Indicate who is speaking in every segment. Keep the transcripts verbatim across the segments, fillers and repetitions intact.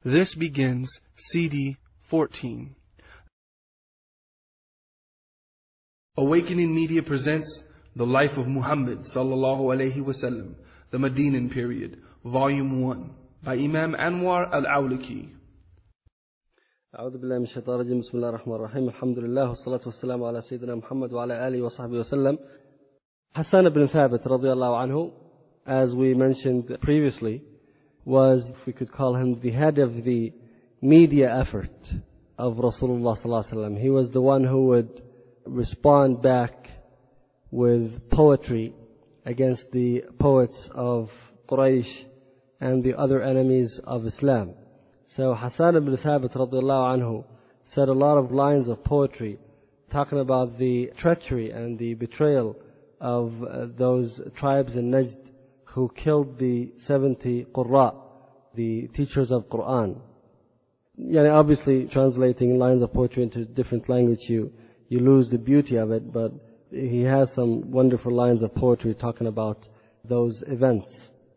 Speaker 1: This begins C D fourteen. Awakening Media presents The Life of Muhammad sallallahu alayhi wasallam, the Medinan period, Volume one, by Imam Anwar al-Awlaki.
Speaker 2: أعوذ بالله من الشيطان الرجيم بسم الله الرحمن الرحيم الحمد لله والصلاة والسلام على سيدنا محمد وعلى آله وصحبه وسلم. Hassan ibn Thabit radiallahu anhu, as we mentioned previously, was, if we could call him, the head of the media effort of Rasulullah sallallahu alaihi wasallam. He was the one who would respond back with poetry against the poets of Quraysh and the other enemies of Islam. So Hassan ibn Thabit radiallahu anhu said a lot of lines of poetry talking about the treachery and the betrayal of uh, those tribes in Najd who killed the seventy Qurra, the teachers of Quran. Yani obviously translating lines of poetry into different language, you, you lose the beauty of it, but he has some wonderful lines of poetry talking about those events.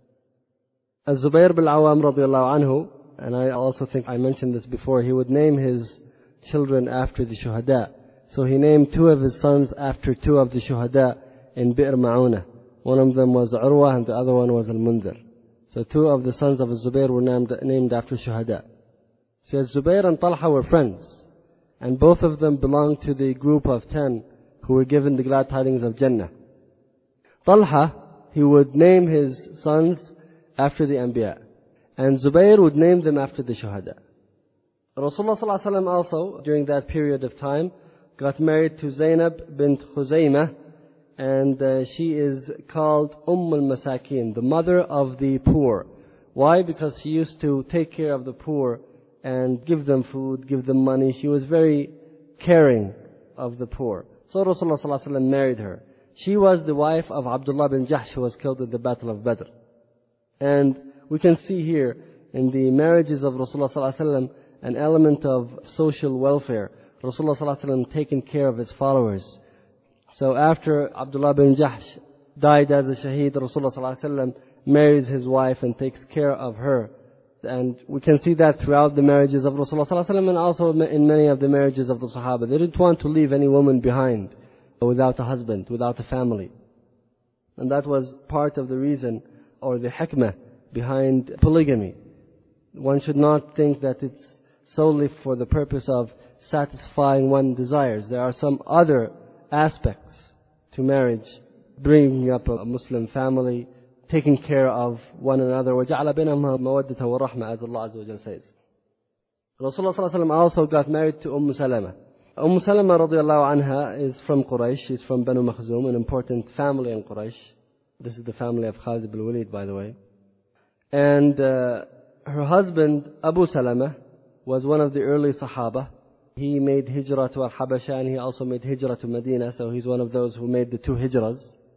Speaker 2: As Zubayr bin Awam radiallahu anhu, and I also think I mentioned this before, he would name his children after the shuhada. So he named two of his sons after two of the shuhada in Bi'r Ma'una. One of them was Urwa and the other one was Al-Mundhir. So two of the sons of Zubayr were named, named after shuhada. So Zubayr and Talha were friends, and both of them belonged to the group of ten who were given the glad tidings of Jannah. Talha, he would name his sons after the Anbiya, and Zubayr would name them after the shuhada. Rasulullah sallallahu alaihi wasallam also, during that period of time, got married to Zainab bint Khuzaymah, and uh, she is called Umm al-Masakin, the mother of the poor. Why? Because she used to take care of the poor and give them food, give them money. She was very caring of the poor. So Rasulullah sallallahu alaihi wasallam married her. She was the wife of Abdullah bin Jahsh, who was killed in the Battle of Badr. And we can see here in the marriages of Rasulullah sallallahu alaihi wasallam an element of social welfare. Rasulullah sallallahu alaihi wasallam taking care of his followers. So after Abdullah bin Jahsh died as a shaheed, Rasulullah sallallahu alaihi wasallam marries his wife and takes care of her. And we can see that throughout the marriages of Rasulullah sallallahu alaihi wasallam and also in many of the marriages of the Sahaba. They didn't want to leave any woman behind without a husband, without a family. And that was part of the reason, or the hikmah, behind polygamy. One should not think that it's solely for the purpose of satisfying one's desires. There are some other aspects to marriage, bringing up a Muslim family, taking care of one another. وَجَعَلَ بَيْنَهُمَا مَوَدَّةً وَرَحْمَةً, as Allah Azza wa Jalla says. Rasulullah sallallahu alaihi wasallam also got married to Umm Salama. Umm Salama radiallahu anha is from Quraysh. She's from Banu Makhzum, an important family in Quraysh. This is the family of Khalid ibn Walid, by the way. And uh, her husband, Abu Salama, was one of the early Sahaba. He made hijrah to Al-Habasha and he also made hijrah to Medina, so he's one of those who made the two hijrahs.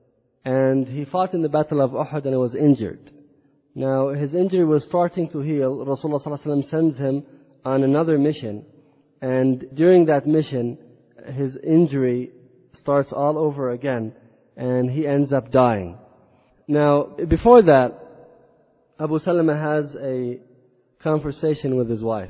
Speaker 2: And he fought in the Battle of Uhud and he was injured. Now his injury was starting to heal. Rasulullah sallallahu alaihi wasallam sends him on another mission, and during that mission his injury starts all over again and he ends up dying. Now before that, Abu Salama has a conversation with his wife.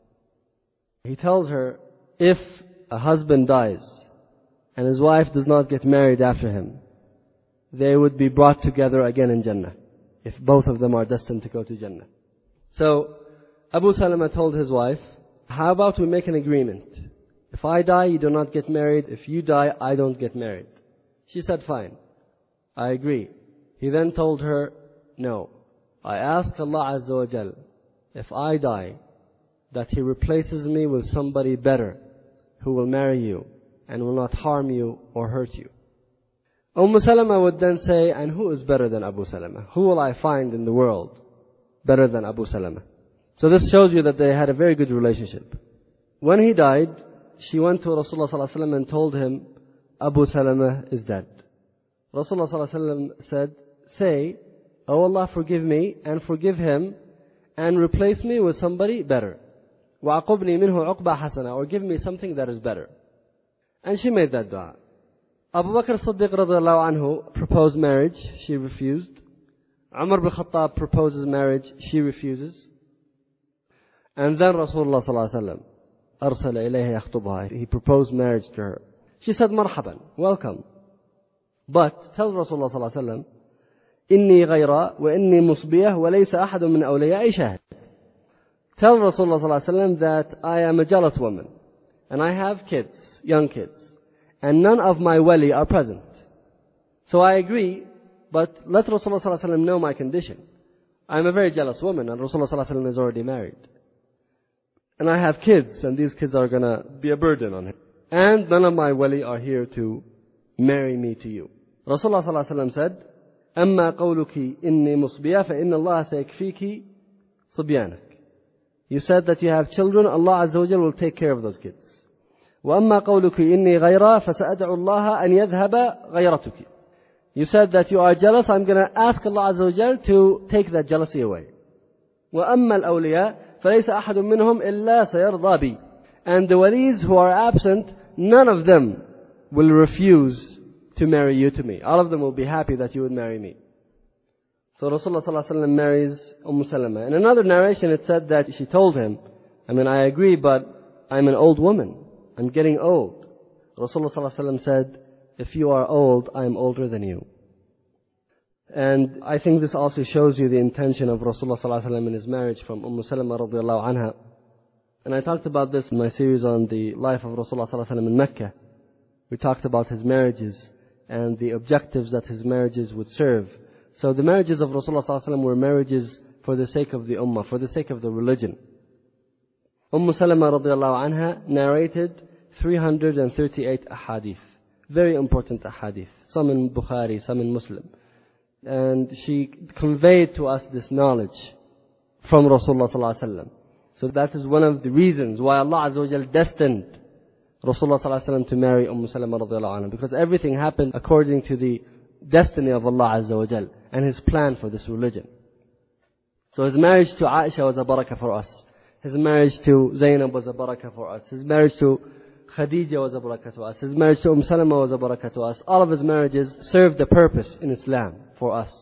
Speaker 2: He tells her, if a husband dies and his wife does not get married after him, they would be brought together again in Jannah, if both of them are destined to go to Jannah. So Abu Salama told his wife, how about we make an agreement? If I die, you do not get married. If you die, I don't get married. She said, fine, I agree. He then told her, no, I ask Allah Azza wa Jal, if I die, that He replaces me with somebody better who will marry you and will not harm you or hurt you. Umm Salama would then say, and who is better than Abu Salama? Who will I find in the world better than Abu Salama? So this shows you that they had a very good relationship. When he died, she went to Rasulullah sallallahu alaihi wasallam and told him, Abu Salama is dead. Rasulullah sallallahu alaihi wasallam said, say, oh Allah, forgive me and forgive him and replace me with somebody better. وَعَقُبْنِي مِنْهُ عُقْبَةً حَسَنًا, or give me something that is better. And she made that dua. Abu Bakr as-Siddiq radiallahu anhu proposed marriage. She refused. Umar bin Khattab proposes marriage. She refuses. And then Rasulullah sallallahu alaihi wasallam أرسل إليها يخطبها. He proposed marriage to her. She said, مرحبا, welcome. But tell Rasulullah sallallahu alaihi wasallam, إني غيرا وإني مصبية وليس أحد من أولياء شاهد. Tell Rasulullah sallallahu alaihi wasallam that I am a jealous woman and I have kids, young kids, and none of my wali are present. So I agree, but let Rasulullah sallallahu alaihi wasallam know my condition. I am a very jealous woman and Rasulullah sallallahu alaihi wasallam is already married. And I have kids, and these kids are going to be a burden on him. And none of my wali are here to marry me to you. Rasulullah sallallahu alaihi wasallam said, أما قولك إني مصبية فإن الله سيكفيك صبيانك. You said that you have children, Allah Azza wa Jal will take care of those kids. وأما قولك إني غيرا فسأدعو الله أن يذهب غيرتك. You said that you are jealous, I'm going to ask Allah Azza wa Jal to take that jealousy away. وأما الأولياء فليس أحد منهم إلا سيرضى بي. And the walis who are absent, none of them will refuse to marry you to me. All of them will be happy that you would marry me. So Rasulullah sallallahu alaihi wasallam marries Umm Salama. In another narration it said that she told him, I mean I agree, but I'm an old woman. I'm getting old. Rasulullah sallallahu alaihi wasallam said, if you are old, I'm older than you. And I think this also shows you the intention of Rasulullah sallallahu alaihi wasallam in his marriage from Umm Salama radiallahu anha. And I talked about this in my series on the life of Rasulullah sallallahu alaihi wasallam in Mecca. We talked about his marriages and the objectives that his marriages would serve. So the marriages of Rasulullah sallallahu alaihi wasallam were marriages for the sake of the ummah, for the sake of the religion. Umm Salama radiallahu anha narrated three hundred thirty-eight ahadith. Very important ahadith. Some in Bukhari, some in Muslim. And she conveyed to us this knowledge from Rasulullah sallallahu alaihi wasallam. So that is one of the reasons why Allah Azza wa Jal destined Rasulullah sallallahu alaihi wasallam to marry Umm Salama radiallahu anha, because everything happened according to the destiny of Allah Azza wa Jal and His plan for this religion. So his marriage to Aisha was a barakah for us. His marriage to Zainab was a barakah for us. His marriage to Khadija was a barakah to us. His marriage to Umm Salama was a barakah to us. All of his marriages served a purpose in Islam for us.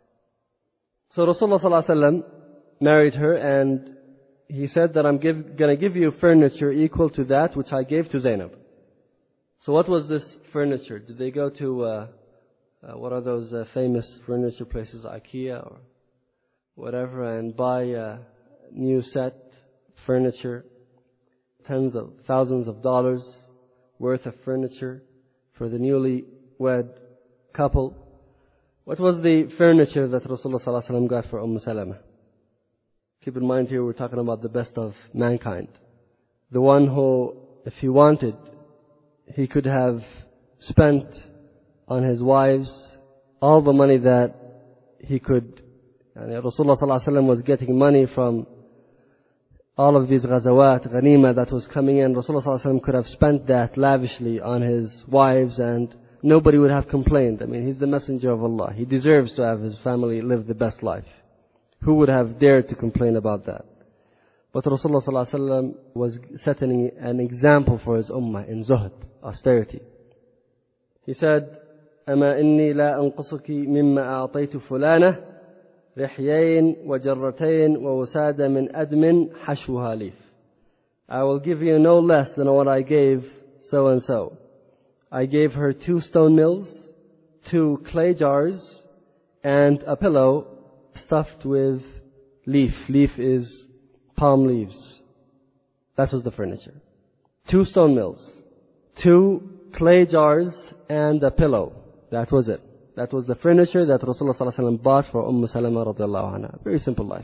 Speaker 2: So Rasulullah sallallahu alaihi wasallam married her, and he said that I'm going to give you furniture equal to that which I gave to Zainab. So what was this furniture? Did they go to, uh, uh, what are those uh, famous furniture places, IKEA or whatever, and buy a new set furniture, tens of thousands of dollars worth of furniture for the newly wed couple? What was the furniture that Rasulullah sallallahu alaihi wasallam got for Umm Salama? Keep in mind here we're talking about the best of mankind. The one who, if he wanted, he could have spent on his wives all the money that he could. And Rasulullah sallallahu alaihi wasallam was getting money from all of these ghazawat, ghanima that was coming in. Rasulullah sallallahu alaihi wasallam could have spent that lavishly on his wives and nobody would have complained. I mean, he's the messenger of Allah. He deserves to have his family live the best life. Who would have dared to complain about that? But Rasulullah sallallahu alaihi wasallam was setting an example for his ummah in zuhd, austerity. He said, أما إني لا أنقصك مما أعطيت فلانة رحيين وجرتين ووسادة من أدم حشوها ليف. I will give you no less than what I gave so and so. I gave her two stone mills, two clay jars, and a pillow stuffed with leaf. Leaf is palm leaves. That was the furniture. Two stone mills, two clay jars, and a pillow. That was it. That was the furniture that Rasulullah sallallahu alaihi wasallam bought for Umm Salama radiallahu anha. Very simple life.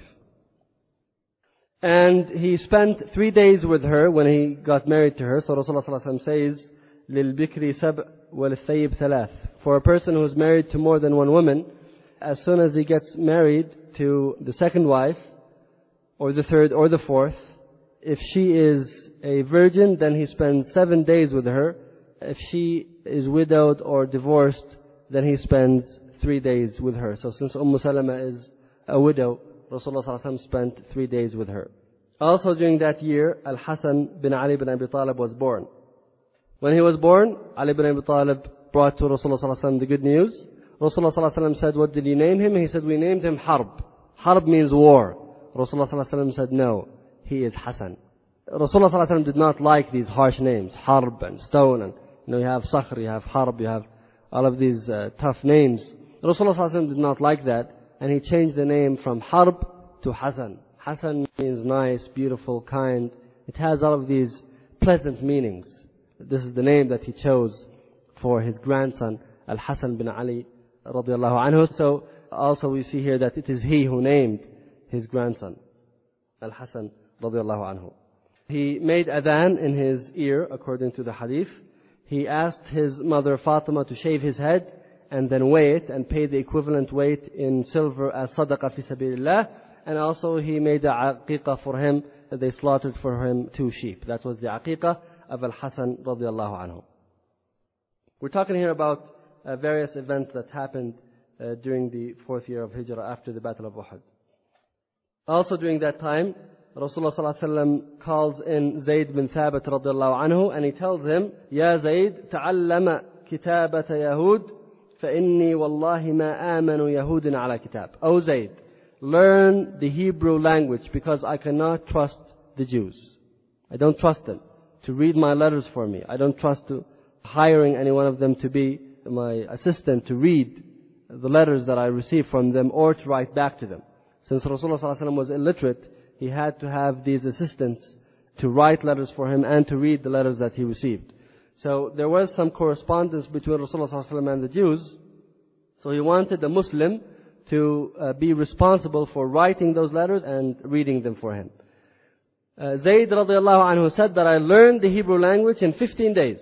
Speaker 2: And he spent three days with her when he got married to her. So Rasulullah sallallahu alaihi wasallam says, لِلْبِكْرِ سَبْعْ وَلِلثَّيِّبْ ثَلَاث. For a person who is married to more than one woman, as soon as he gets married to the second wife, or the third, or the fourth, if she is a virgin, then he spends seven days with her. If she is widowed or divorced, then he spends three days with her. So since Umm Salama is a widow, Rasulullah sallallahu alaihi wasallam spent three days with her. Also during that year, Al-Hasan bin Ali bin Abi Talib was born. When he was born, Ali bin Abi Talib brought to Rasulullah sallallahu alaihi wasallam the good news. Rasulullah sallallahu alaihi wasallam said, what did you name him? He said, we named him Harb. Harb means war. Rasulullah sallallahu alaihi wasallam said, no. he is Hassan. Rasulullah sallallahu alaihi wasallam did not like these harsh names, Harb and Stone, and you know, you have Sakhr, you have Harb, you have all of these uh, tough names. Rasulullah sallallahu alaihi wasallam did not like that, and he changed the name from Harb to Hassan. Hassan means nice, beautiful, kind. It has all of these pleasant meanings. This is the name that he chose for his grandson, Al-Hasan bin Ali radiallahu anhu. So also we see here that it is he who named his grandson, Al-Hasan radiallahu anhu. He made adhan in his ear, according to the hadith. He asked his mother Fatima to shave his head and then weigh it and pay the equivalent weight in silver as sadaqah fi sabilillah. And also he made a aqiqah for him. They slaughtered for him two sheep. That was the aqiqah of Al-Hasan radiallahu anhu. We're talking here about uh, various events that happened uh, during the fourth year of Hijrah after the Battle of Uhud. Also during that time, Rasulullah sallallahu alaihi wasallam calls in Zayd bin Thabit radiallahu anhu, and he tells him, Ya Zayd, ta'allama kitabata Yahud, fa inni wallahi ma amanu Yahudin ala kitab. O Zayd, learn the Hebrew language because I cannot trust the Jews. I don't trust them to read my letters for me. I don't trust to hiring any one of them to be my assistant to read the letters that I receive from them or to write back to them. Since Rasulullah sallallahu alaihi wasallam was illiterate, he had to have these assistants to write letters for him and to read the letters that he received. So there was some correspondence between Rasulullah sallallahu alaihi wasallam and the Jews. So he wanted a Muslim to uh, be responsible for writing those letters and reading them for him. Uh, Zayd radiallahu anhu said that I learned the Hebrew language in fifteen days.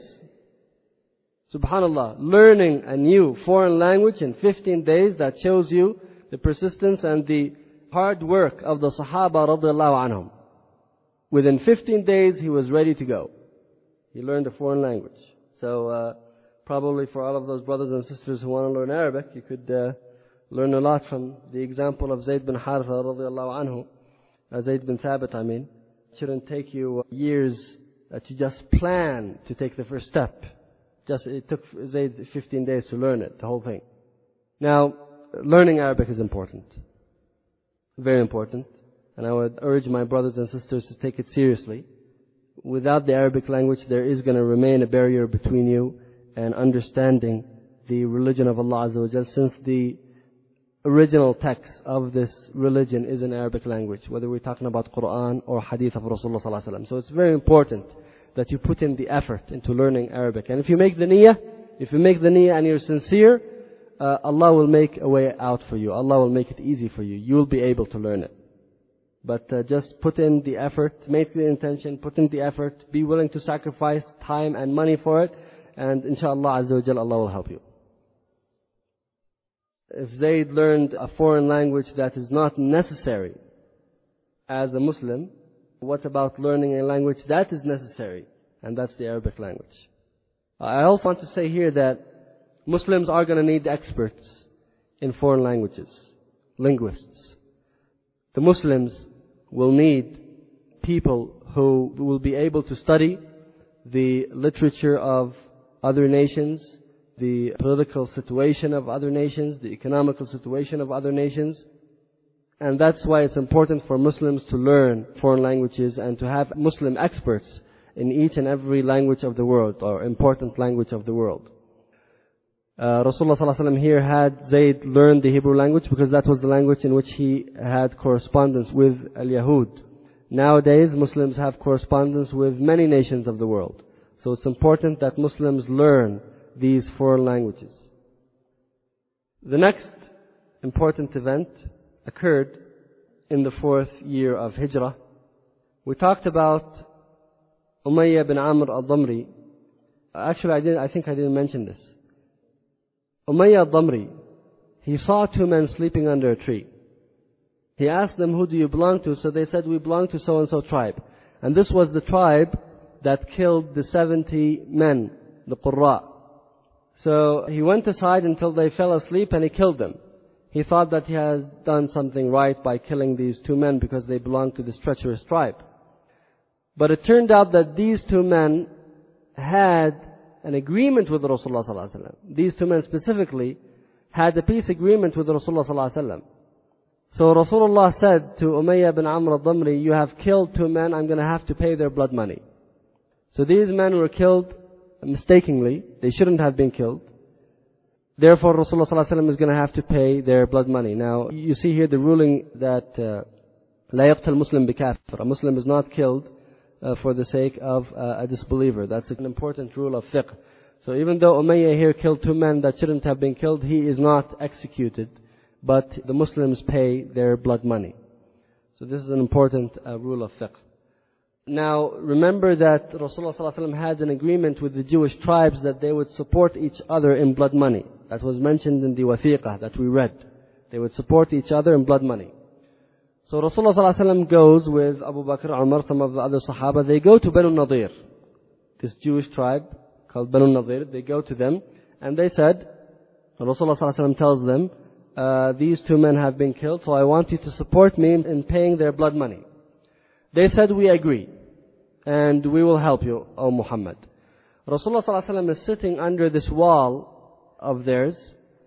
Speaker 2: Subhanallah, learning a new foreign language in fifteen days, that shows you the persistence and the hard work of the Sahaba radiallahu anhum. Within fifteen days he was ready to go. He learned a foreign language. So uh, probably for all of those brothers and sisters who want to learn Arabic, you could uh, learn a lot from the example of Zayd bin Haritha radiallahu anhu. Uh, Zayd bin Thabit, I mean. It shouldn't take you years uh, to just plan to take the first step. Just it took Zayd fifteen days to learn it, the whole thing. Now, learning Arabic is important. Very important. And I would urge my brothers and sisters to take it seriously. Without the Arabic language, there is going to remain a barrier between you and understanding the religion of Allah Azza wa Jal, since the original text of this religion is in Arabic language, whether we're talking about Quran or Hadith of Rasulullah sallallahu alaihi wasallam. So it's very important that you put in the effort into learning Arabic. And if you make the niyyah, if you make the niyyah and you're sincere, uh, Allah will make a way out for you. Allah will make it easy for you. You'll be able to learn it. But uh, just put in the effort, make the intention, put in the effort, be willing to sacrifice time and money for it, and inshallah Azza wa Jal, Allah will help you. If Zayd learned a foreign language that is not necessary as a Muslim, what about learning a language that is necessary? And that's the Arabic language. I also want to say here that Muslims are going to need experts in foreign languages, linguists. The Muslims will need people who will be able to study the literature of other nations, the political situation of other nations, the economical situation of other nations. And that's why it's important for Muslims to learn foreign languages and to have Muslim experts in each and every language of the world, or important language of the world. Uh, Rasulullah sallallahu alaihi wasallam here had Zayd learn the Hebrew language because that was the language in which he had correspondence with Al-Yahud. Nowadays, Muslims have correspondence with many nations of the world. So it's important that Muslims learn these foreign languages. The next important event occurred in the fourth year of Hijrah. We talked about Umayyah bin Amr al-Damri. Actually, I didn't, I think I didn't mention this. Umayyah al-Damri, he saw two men sleeping under a tree. He asked them, who do you belong to? So they said, we belong to so-and-so tribe. And this was the tribe that killed the seventy men, the Qurra. So he went aside until they fell asleep and he killed them. He thought that he had done something right by killing these two men because they belonged to this treacherous tribe. But it turned out that these two men had an agreement with Rasulullah sallallahu alaihi wasallam. These two men specifically had a peace agreement with Rasulullah sallallahu alaihi wasallam. So Rasulullah said to Umayyah bin Amr al-Damri, you have killed two men, I'm going to have to pay their blood money. So these men were killed mistakenly. They shouldn't have been killed. Therefore, Rasulullah sallallahu alaihi wasallam is going to have to pay their blood money. Now, you see here the ruling that لا يقتل مسلم بكافر. A Muslim is not killed uh, for the sake of uh, a disbeliever. That's an important rule of fiqh. So even though Umayyah here killed two men that shouldn't have been killed, he is not executed, but the Muslims pay their blood money. So this is an important uh, rule of fiqh. Now, remember that Rasulullah sallallahu alaihi wasallam had an agreement with the Jewish tribes that they would support each other in blood money. That was mentioned in the wathiqah that we read. They would support each other in blood money. So Rasulullah sallallahu alaihi wasallam goes with Abu Bakr, Umar, some of the other Sahaba. They go to Banu Nadir, this Jewish tribe called Banu Nadir. They go to them and they said, Rasulullah sallallahu alaihi wasallam tells them, uh, these two men have been killed, so I want you to support me in paying their blood money. They said, we agree, and we will help you, O Muhammad. Rasulullah sallallahu alaihi wasallam is sitting under this wall of theirs,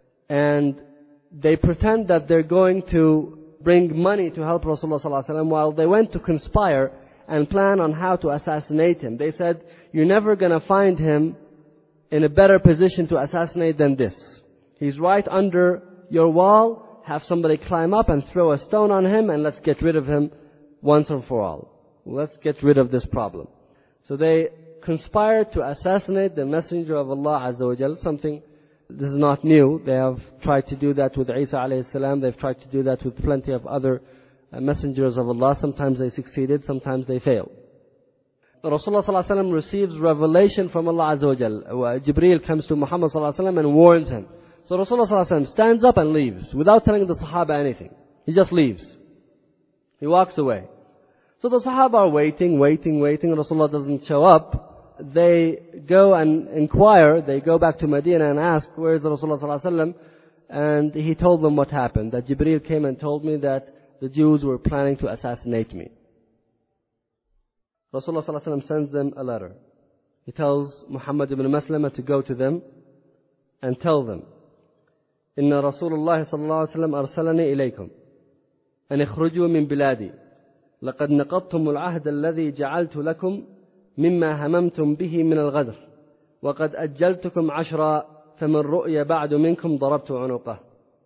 Speaker 2: and they pretend that they're going to bring money to help Rasulullah sallallahu alaihi wasallam while they went to conspire and plan on how to assassinate him. They said, you're never going to find him in a better position to assassinate than this. He's right under your wall. Have somebody climb up and throw a stone on him, and let's get rid of him once and for all. Let's get rid of this problem. So they conspired to assassinate the messenger of Allah Azza wa Jal. Something, this is not new. They have tried to do that with Isa alayhi salam. They've tried to do that with plenty of other uh, messengers of Allah. Sometimes they succeeded, sometimes they failed. Rasulullah sallallahu alaihi wasallam receives revelation from Allah Azza wa Jal. Jibreel comes to Muhammad sallallahu alaihi wasallam and warns him. So Rasulullah sallallahu alaihi wasallam stands up and leaves without telling the Sahaba anything. He just leaves. He walks away. So the Sahaba are waiting, waiting, waiting. Rasulullah doesn't show up. They go and inquire. They go back to Medina and ask, where is Rasulullah sallallahu alaihi wasallam? And he told them what happened. That Jibreel came and told me that the Jews were planning to assassinate me. Rasulullah sallallahu alaihi wasallam sends them a letter. He tells Muhammad ibn Maslama to go to them and tell them, Inna Rasulullah sallallahu alaihi wasallam arsalani ilaykum. أن اخرجوا من بلادي لقد نقضتم العهد الذي جعلت لكم مما هممتم به من الغدر وقد أجلتكم عشرا فمن رؤي بعد منكم ضربت عنقه.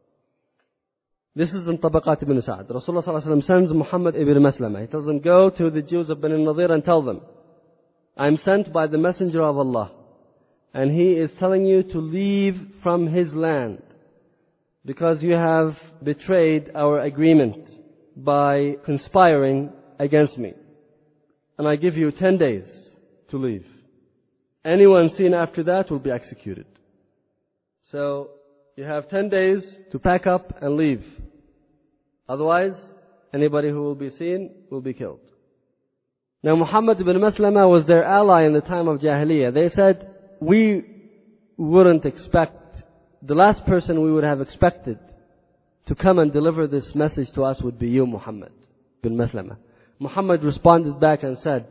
Speaker 2: This is in Tabaqat ibn Sa'd. Rasulullah sallallahu alaihi wasallam sends Muhammad ibn Maslama. He tells them, go to the Jews of Bani Nadir and tell them, I'm sent by the messenger of Allah, and he is telling you to leave from his land because you have betrayed our agreement by conspiring against me. And I give you ten days to leave. Anyone seen after that will be executed. So you have ten days to pack up and leave. Otherwise, anybody who will be seen will be killed. Now Muhammad ibn Maslama was their ally in the time of Jahiliyyah. They said, we wouldn't expect, the last person we would have expected to come and deliver this message to us would be you, Muhammad bin Maslama. Muhammad responded back and said,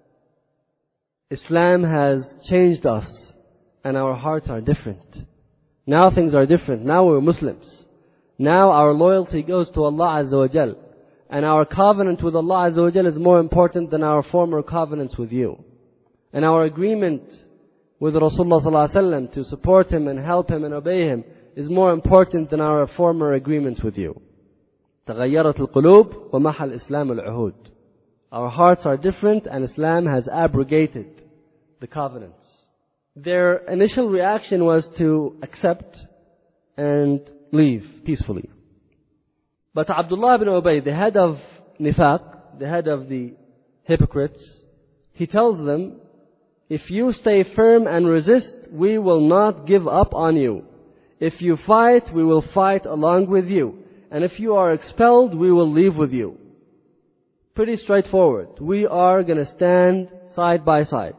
Speaker 2: Islam has changed us and our hearts are different. Now things are different. Now we're Muslims. Now our loyalty goes to Allah Azza wa Jal. And our covenant with Allah Azza wa Jal is more important than our former covenants with you. And our agreement with Rasulullah sallallahu alaihi wasallam to support him and help him and obey him is more important than our former agreements with you. تغيرت القلوب ومحى الإسلام العهود. Our hearts are different and Islam has abrogated the covenants. Their initial reaction was to accept and leave peacefully. But Abdullah ibn Ubay, the head of Nifaq, the head of the hypocrites, he tells them, if you stay firm and resist, we will not give up on you. If you fight, we will fight along with you. And if you are expelled, we will leave with you. Pretty straightforward. We are going to stand side by side.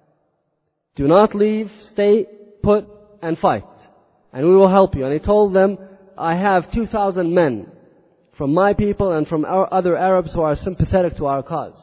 Speaker 2: Do not leave, stay put and fight. And we will help you. And he told them, I have two thousand men from my people and from our other Arabs who are sympathetic to our cause.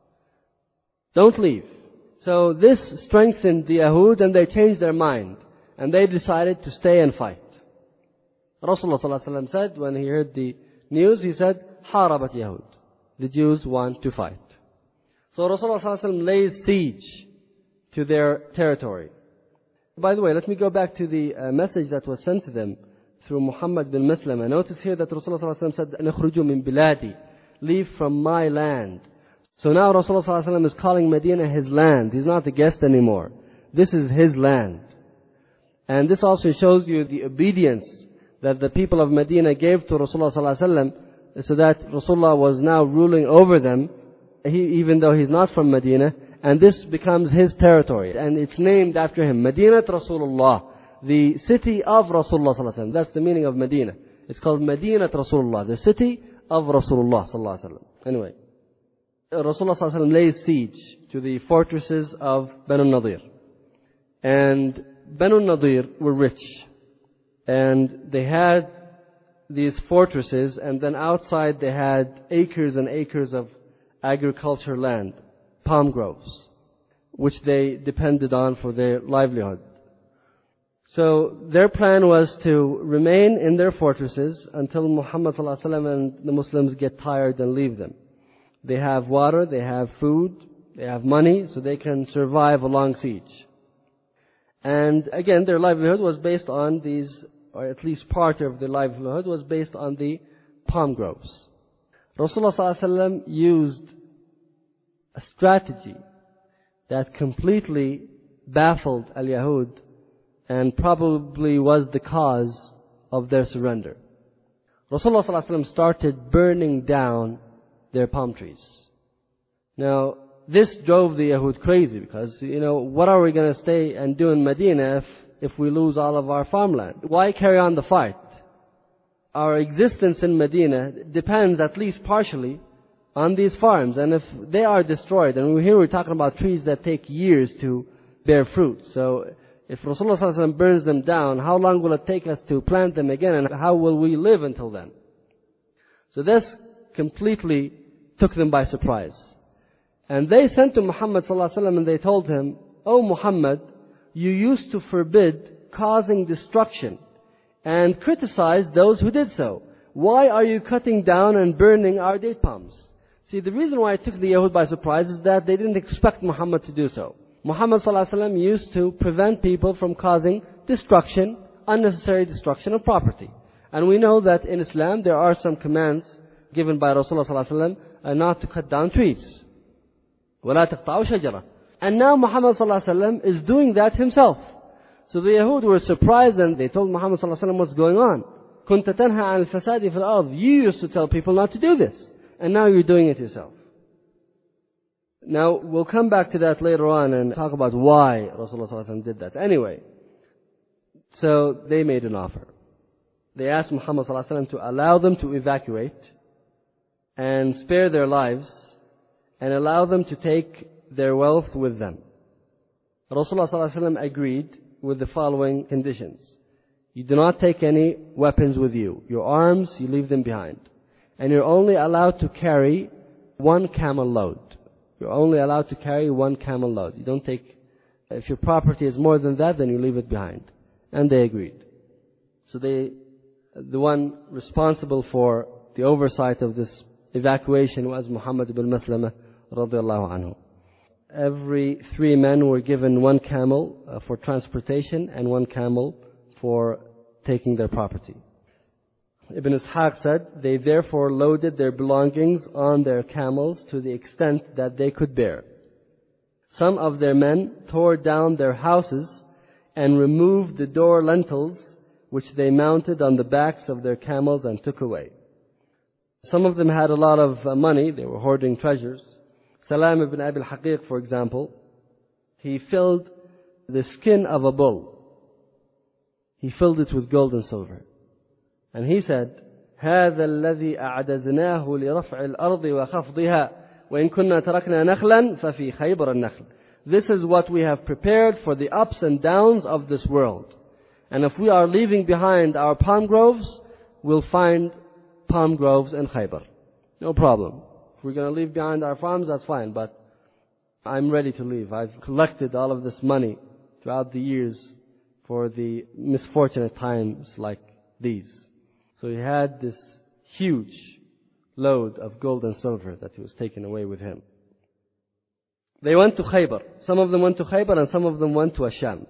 Speaker 2: Don't leave. So this strengthened the Yahud and they changed their mind. And they decided to stay and fight. Rasulullah sallallahu alaihi wasallam said when he heard the news, he said, حاربت يهود. The Jews want to fight. So Rasulullah lays siege to their territory. By the way, let me go back to the uh, message that was sent to them through Muhammad bin Maslama. Notice here that Rasulullah said, نخرج من بلادي, leave from my land. So now Rasulullah is calling Medina his land. He's not the guest anymore. This is his land. And this also shows you the obedience that the people of Medina gave to Rasulullah so that Rasulullah was now ruling over them, he, even though he's not from Medina. And this becomes his territory. And it's named after him, Madinat Rasulullah, the city of Rasulullah. That's the meaning of Medina. It's called Madinat Rasulullah, the city of Rasulullah. Anyway, Rasulullah lays siege to the fortresses of Banu Nadir. And Banu Nadir were rich. And they had these fortresses, and then outside they had acres and acres of agriculture land, palm groves, which they depended on for their livelihood. So their plan was to remain in their fortresses until Muhammad ﷺ and the Muslims get tired and leave them. They have water, they have food, they have money, so they can survive a long siege. And again, their livelihood was based on these, or at least part of their livelihood was based on the palm groves. Rasulullah ﷺ used a strategy that completely baffled al-Yahud and probably was the cause of their surrender. Rasulullah ﷺ started burning down their palm trees. Now, this drove the Yahud crazy because, you know, what are we going to stay and do in Medina if, if we lose all of our farmland? Why carry on the fight? Our existence in Medina depends at least partially on these farms. And if they are destroyed, and here we're talking about trees that take years to bear fruit. So if Rasulullah ﷺ burns them down, how long will it take us to plant them again, and how will we live until then? So this completely took them by surprise. And they sent to Muhammad ﷺ and they told him, "O Muhammad, you used to forbid causing destruction and criticize those who did so. Why are you cutting down and burning our date palms?" See, the reason why it took the Yahud by surprise is that they didn't expect Muhammad to do so. Muhammad ﷺ used to prevent people from causing destruction, unnecessary destruction of property. And we know that in Islam there are some commands given by Rasulullah ﷺ uh, not to cut down trees. وَلَا تَقْطَعُوا شَجَرًا. And now Muhammad ﷺ is doing that himself. So the Yahud were surprised and they told Muhammad ﷺ what's going on. كُنْتَ تَنْهَى عَنِ الْفَسَادِ فِي الْأَرْضِ. You used to tell people not to do this, and now you're doing it yourself. Now, we'll come back to that later on and talk about why Rasulullah ﷺ did that. Anyway, so they made an offer. They asked Muhammad ﷺ to allow them to evacuate and spare their lives and allow them to take their wealth with them. Rasulullah ﷺ agreed with the following conditions. You do not take any weapons with you. Your arms, you leave them behind. And you're only allowed to carry one camel load. You're only allowed to carry one camel load. You don't take, if your property is more than that, then you leave it behind. And they agreed. So they, the one responsible for the oversight of this evacuation was Muhammad ibn Maslama radiallahu anhu. Every three men were given one camel uh, for transportation and one camel for taking their property. Ibn Ishaq said, they therefore loaded their belongings on their camels to the extent that they could bear. Some of their men tore down their houses and removed the door lintels which they mounted on the backs of their camels and took away. Some of them had a lot of uh, money, they were hoarding treasures. Salam ibn Abi al-Haqiq, for example, he filled the skin of a bull. He filled it with gold and silver. And he said, هذا الذي أعددناه لرفع الأرض وخفضها وإن كنا تركنا نخلا ففي خيبر النخل. This is what we have prepared for the ups and downs of this world. And if we are leaving behind our palm groves, we'll find palm groves in Khaybar. No problem. If we're going to leave behind our farms, that's fine. But I'm ready to leave. I've collected all of this money throughout the years for the misfortunate times like these. So he had this huge load of gold and silver that was taken away with him. They went to Khaybar. Some of them went to Khaybar and some of them went to Asham.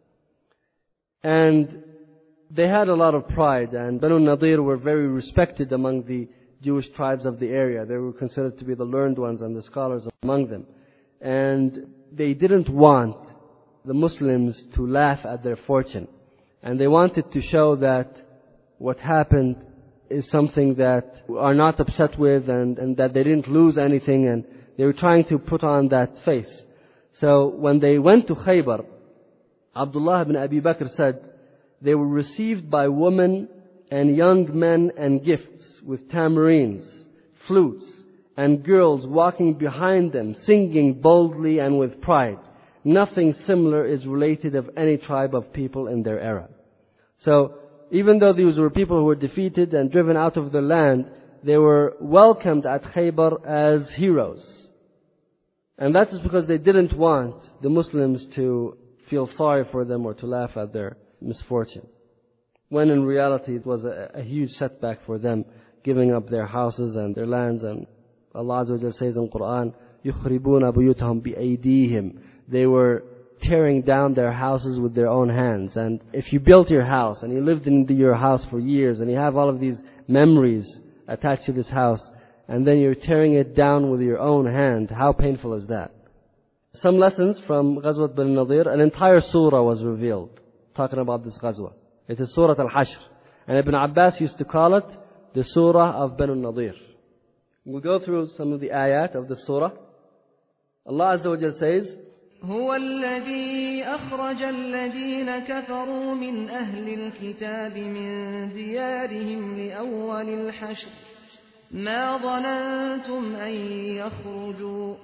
Speaker 2: And they had a lot of pride, and Banu Nadir were very respected among the Jewish tribes of the area. They were considered to be the learned ones and the scholars among them. And they didn't want the Muslims to laugh at their fortune. And they wanted to show that what happened is something that we are not upset with, and, and that they didn't lose anything, and they were trying to put on that face. So when they went to Khaybar, Abdullah ibn Abi Bakr said, they were received by women and young men and gifts with tamarines, flutes, and girls walking behind them, singing boldly and with pride. Nothing similar is related of any tribe of people in their era. So, even though these were people who were defeated and driven out of their land, they were welcomed at Khaybar as heroes. And that is because they didn't want the Muslims to feel sorry for them or to laugh at their misfortune. When in reality it was a, a huge setback for them, giving up their houses and their lands. And Allah Azza wa Jalla says in Quran, يُخْرِبُونَ بُيُوتَهُمْ بِأَيْدِيهِمْ. They were tearing down their houses with their own hands. And if you built your house and you lived in your house for years and you have all of these memories attached to this house, and then you're tearing it down with your own hand, how painful is that? Some lessons from Ghazwat Banu Nadir. An entire surah was revealed talking about this Ghazwa. It is Surah Al-Hashr. And Ibn Abbas used to call it the Surah of Banu Nadir. We'll go through some of the ayat of the surah. Allah Azza wa Jalla says,
Speaker 3: هو الذي أخرج الذين كفروا من أهل الكتاب من ديارهم لأول الحشر ما ظننتم أن يخرجوا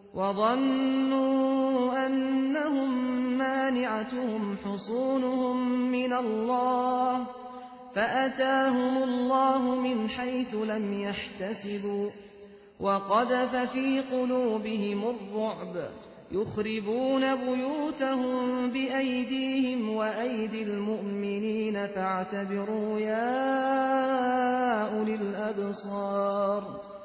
Speaker 3: وظنوا أنهم مانعتهم حصونهم من الله فأتاهم الله من حيث لم يحتسبوا وقذف في قلوبهم الرعب يخربون بيوتهم بأيديهم وأيدي المؤمنين فاعتبروا يا أولي الأبصار.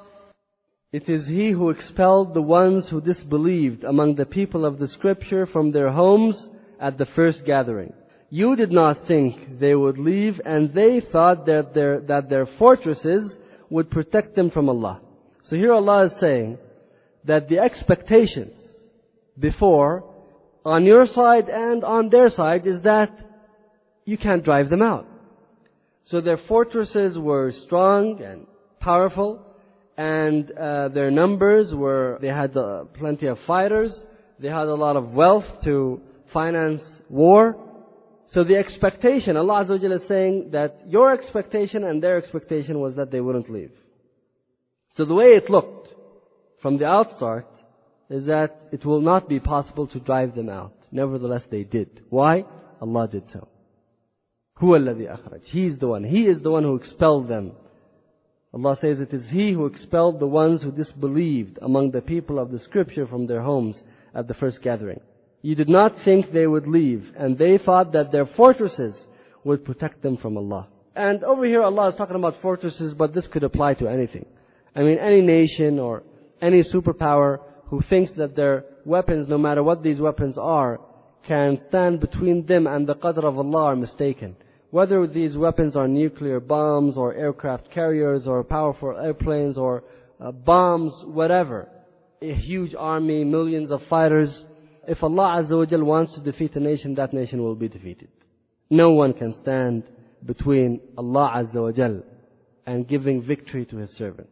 Speaker 2: It is He who expelled the ones who disbelieved among the people of the Scripture from their homes at the first gathering. You did not think they would leave, and they thought that their, that their fortresses would protect them from Allah. So here Allah is saying that the expectations before, on your side and on their side, is that you can't drive them out. So their fortresses were strong and powerful, and uh, their numbers were, they had uh, plenty of fighters, they had a lot of wealth to finance war. So the expectation, Allah Azza wa Jalla is saying that your expectation and their expectation was that they wouldn't leave. So the way it looked from the outstart is that it will not be possible to drive them out. Nevertheless, they did. Why? Allah did so. هُوَ الَّذِي أَخْرَجَ. He is the one. He is the one who expelled them. Allah says it is He who expelled the ones who disbelieved among the people of the Scripture from their homes at the first gathering. You did not think they would leave, and they thought that their fortresses would protect them from Allah. And over here Allah is talking about fortresses, but this could apply to anything. I mean, any nation or any superpower who thinks that their weapons, no matter what these weapons are, can stand between them and the qadr of Allah are mistaken. Whether these weapons are nuclear bombs or aircraft carriers or powerful airplanes or uh, bombs, whatever, a huge army, millions of fighters, if Allah Azza wa Jal wants to defeat a nation, that nation will be defeated. No one can stand between Allah Azza wa Jal and giving victory to His servants.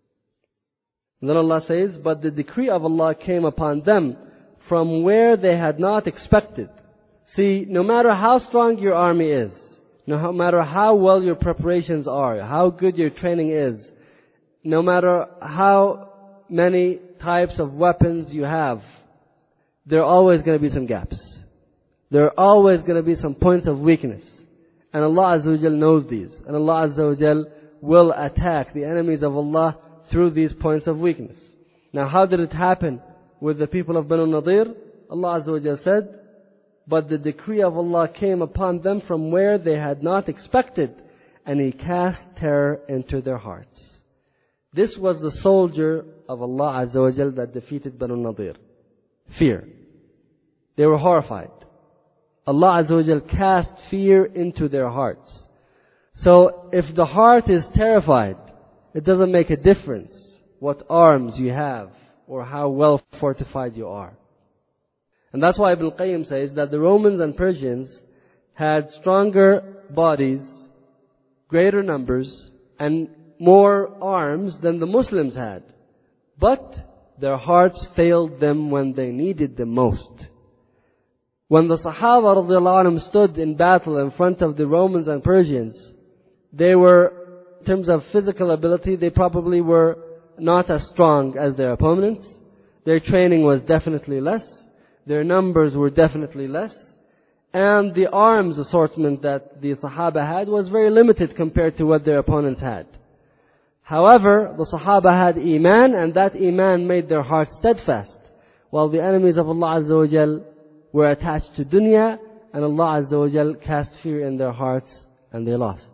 Speaker 2: And then Allah says, but the decree of Allah came upon them from where they had not expected. See, no matter how strong your army is, no matter how well your preparations are, how good your training is, no matter how many types of weapons you have, there are always going to be some gaps. There are always going to be some points of weakness. And Allah Azza wa Jal knows these. And Allah Azza wa Jal will attack the enemies of Allah through these points of weakness. Now, how did it happen with the people of Banu Nadir? Allah Azza wa Jal said, but the decree of Allah came upon them from where they had not expected, and He cast terror into their hearts. This was the soldier of Allah Azza wa Jal that defeated Banu Nadir. Fear. They were horrified. Allah Azza wa Jal cast fear into their hearts. So if the heart is terrified, it doesn't make a difference what arms you have or how well fortified you are. And that's why Ibn Qayyim says that the Romans and Persians had stronger bodies, greater numbers, and more arms than the Muslims had. But their hearts failed them when they needed them most. When the Sahaba radiallahu anhum stood in battle in front of the Romans and Persians, they were, in terms of physical ability, they probably were not as strong as their opponents. Their training was definitely less. Their numbers were definitely less. And the arms assortment that the Sahaba had was very limited compared to what their opponents had. However, the Sahaba had Iman, and that Iman made their hearts steadfast. While the enemies of Allah Azza wa Jal were attached to dunya, and Allah Azza wa Jal cast fear in their hearts, and they lost.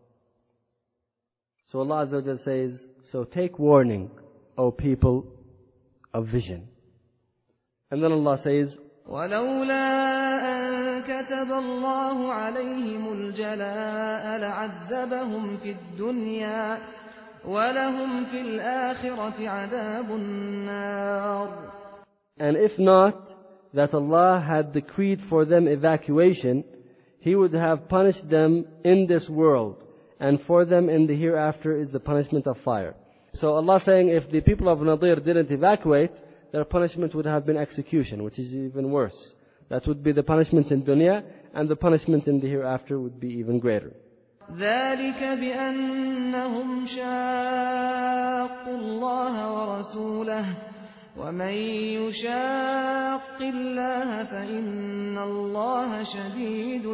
Speaker 2: So Allah Azza wa Jal says, so take warning, O people of vision. And then Allah says,
Speaker 3: وَلَوْلَا أَن كَتَبَ اللَّهُ عَلَيْهِمُ الْجَلَاءَ لَعَذَّبَهُمْ فِي الدُّنْيَا وَلَهُمْ فِي الْآخِرَةِ عَذَابُ النَّارِ.
Speaker 2: And if not, that Allah had decreed for them evacuation, He would have punished them in this world, and for them in the hereafter is the punishment of fire. So Allah saying, if the people of Nadir didn't evacuate, their punishment would have been execution, which is even worse. That would be the punishment in dunya, and the punishment in the hereafter would be even greater.
Speaker 3: ذَلِكَ بِأَنَّهُمْ شَاقُّوا اللَّهَ وَرَسُولَهُ وَمَن يُشَاقِّ اللَّهَ فَإِنَّ اللَّهَ شَدِيدُ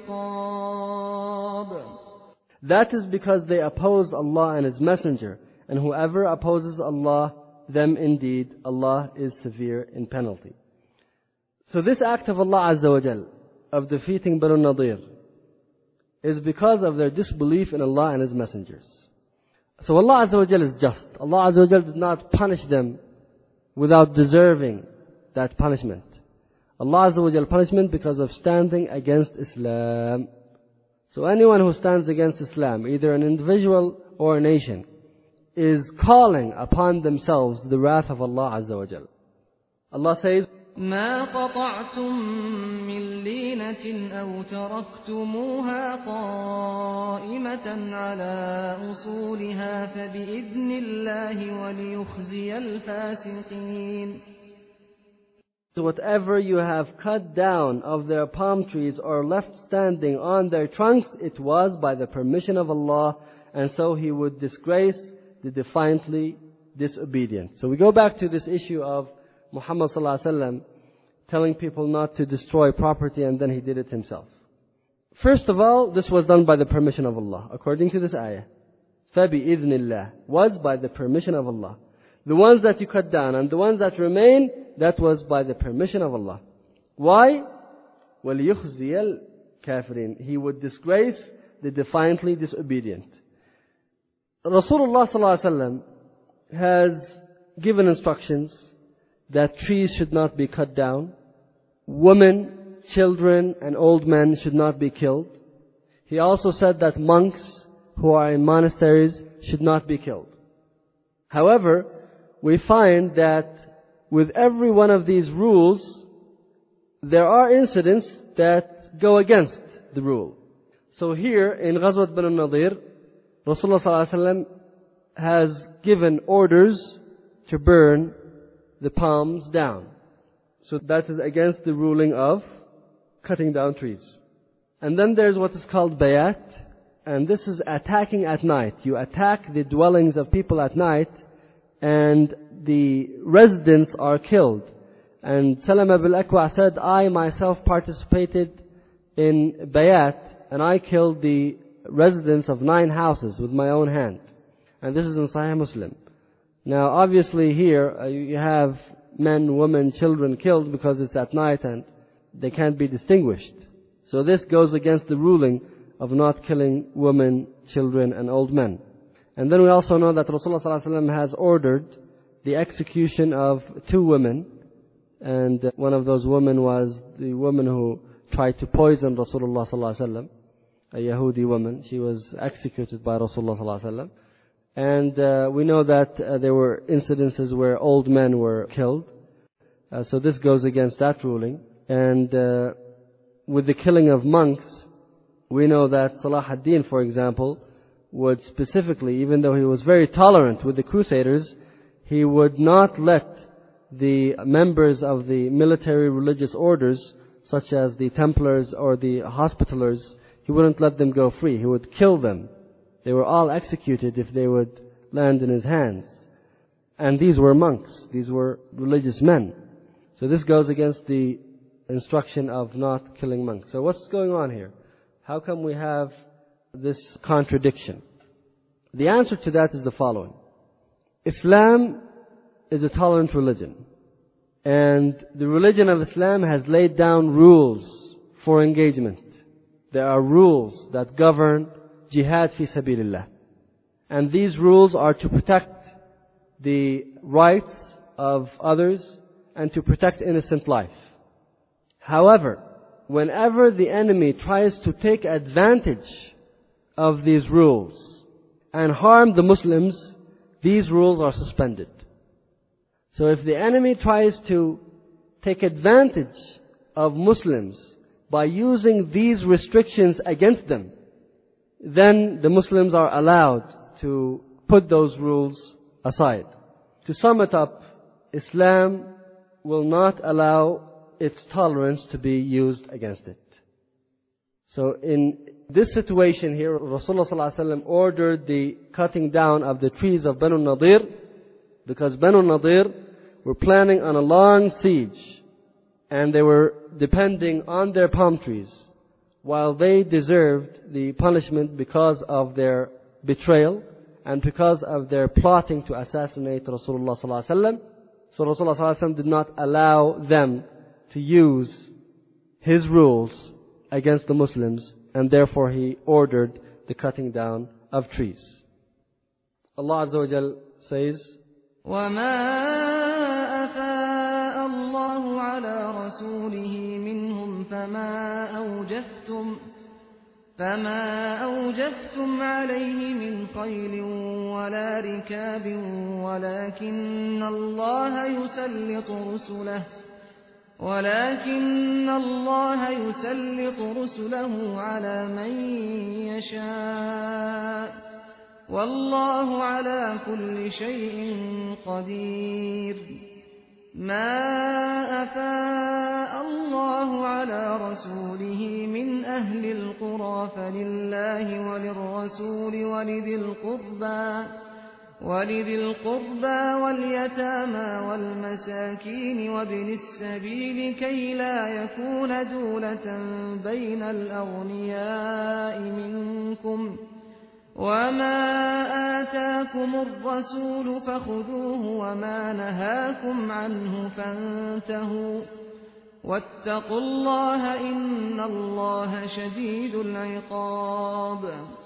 Speaker 3: الْعِقَابِ.
Speaker 2: That is because they oppose Allah and His Messenger, and whoever opposes Allah, them indeed Allah is severe in penalty. So this act of Allah Azza wa Jal of defeating Banu Nadir is because of their disbelief in Allah and His messengers. So Allah Azza wa Jal is just. Allah Azza wa Jal did not punish them without deserving that punishment. Allah Azza wa Jal punishment because of standing against Islam. So anyone who stands against Islam, either an individual or a nation, is calling upon themselves the wrath of Allah Azza wa Jal. Allah says,
Speaker 3: مَا قَطَعْتُم مِّن لِّينَةٍ أَوْ تَرَكْتُمُوهَا قَائِمَةً عَلَىٰ أُصُولِهَا فَبِإِذْنِ اللَّهِ وَلِيُخْزِيَ الْفَاسِقِينَ.
Speaker 2: Whatever you have cut down of their palm trees or left standing on their trunks, it was by the permission of Allah, and so He would disgrace the defiantly disobedient. So we go back to this issue of Muhammad sallallahu alaihi wasallam telling people not to destroy property, and then he did it himself. First of all, this was done by the permission of Allah. According to this ayah, فَبِإِذْنِ اللَّهِ was by the permission of Allah. The ones that you cut down and the ones that remain, that was by the permission of Allah. Why? وَلِيُخْزِيَ الْكَافِرِينَ. He would disgrace the defiantly disobedient. Rasulullah sallallahu alaihi wasallam has given instructions that trees should not be cut down, women, children, and old men should not be killed. He also said that monks who are in monasteries should not be killed. However, we find that with every one of these rules, there are incidents that go against the rule. So here in Ghazwat Banu Nadir, Rasulullah sallallahu alaihi wasallam has given orders to burn the palms down. So that is against the ruling of cutting down trees. And then there's what is called bayat, and this is attacking at night. You attack the dwellings of people at night, and the residents are killed. And Salama bil Aqwa said, I myself participated in bayat, and I killed the residents of nine houses with my own hand. And this is in Sahih Muslim. Now obviously here uh, you have men, women, children killed because it's at night and they can't be distinguished. So this goes against the ruling of not killing women, children and old men. And then we also know that Rasulullah sallallahu alaihi wasallam has ordered the execution of two women, and one of those women was the woman who tried to poison Rasulullah sallallahu alaihi wasallam, a Yahudi woman. She was executed by Rasulullah sallallahu alaihi wasallam. And uh, we know that uh, there were incidences where old men were killed. Uh, so this goes against that ruling. And uh, with the killing of monks, we know that Salah ad-Din, for example, would specifically, even though he was very tolerant with the Crusaders, he would not let the members of the military religious orders, such as the Templars or the Hospitallers, he wouldn't let them go free. He would kill them. They were all executed if they would land in his hands. And these were monks. These were religious men. So this goes against the instruction of not killing monks. So what's going on here? How come we have this contradiction? The answer to that is the following. Islam is a tolerant religion. And the religion of Islam has laid down rules for engagement. There are rules that govern jihad fi sabilillah. And these rules are to protect the rights of others and to protect innocent life. However, whenever the enemy tries to take advantage of these rules and harm the Muslims, these rules are suspended. So if the enemy tries to take advantage of Muslims by using these restrictions against them, then the Muslims are allowed to put those rules aside. To sum it up, Islam will not allow its tolerance to be used against it. So in this situation here, Rasulullah sallallahu alaihi wasallam ordered the cutting down of the trees of Banu Nadir, because Banu Nadir were planning on a long siege, and they were depending on their palm trees, while they deserved the punishment because of their betrayal and because of their plotting to assassinate Rasulullah sallallahu alaihi wasallam. So Rasulullah sallallahu alaihi wasallam did not allow them to use his rules against the Muslims, and therefore he ordered the cutting down of trees. Allah Azza wa Jal says,
Speaker 3: وَمَا أَفَاءَ اللَّهُ عَلَى رَسُولِهِ مِنْهُمْ فَمَا أَوْجَفْتُمْ فَمَا أَوْجَفْتُمْ عَلَيْهِ مِنْ خَيْلٍ وَلَا رِكَابٍ وَلَكِنَّ اللَّهَ يُسَلِّطُ رُسُلَهُ ولكن الله يسلط رسله على من يشاء والله على كل شيء قدير. ما أفاء الله على رسوله من أهل القرى فلله وللرسول ولذي القربى ولذي القربى واليتامى والمساكين وابن السبيل كي لا يكون دولة بين الأغنياء منكم وما آتاكم الرسول فخذوه وما نهاكم عنه فانتهوا واتقوا الله إن الله شديد العقاب.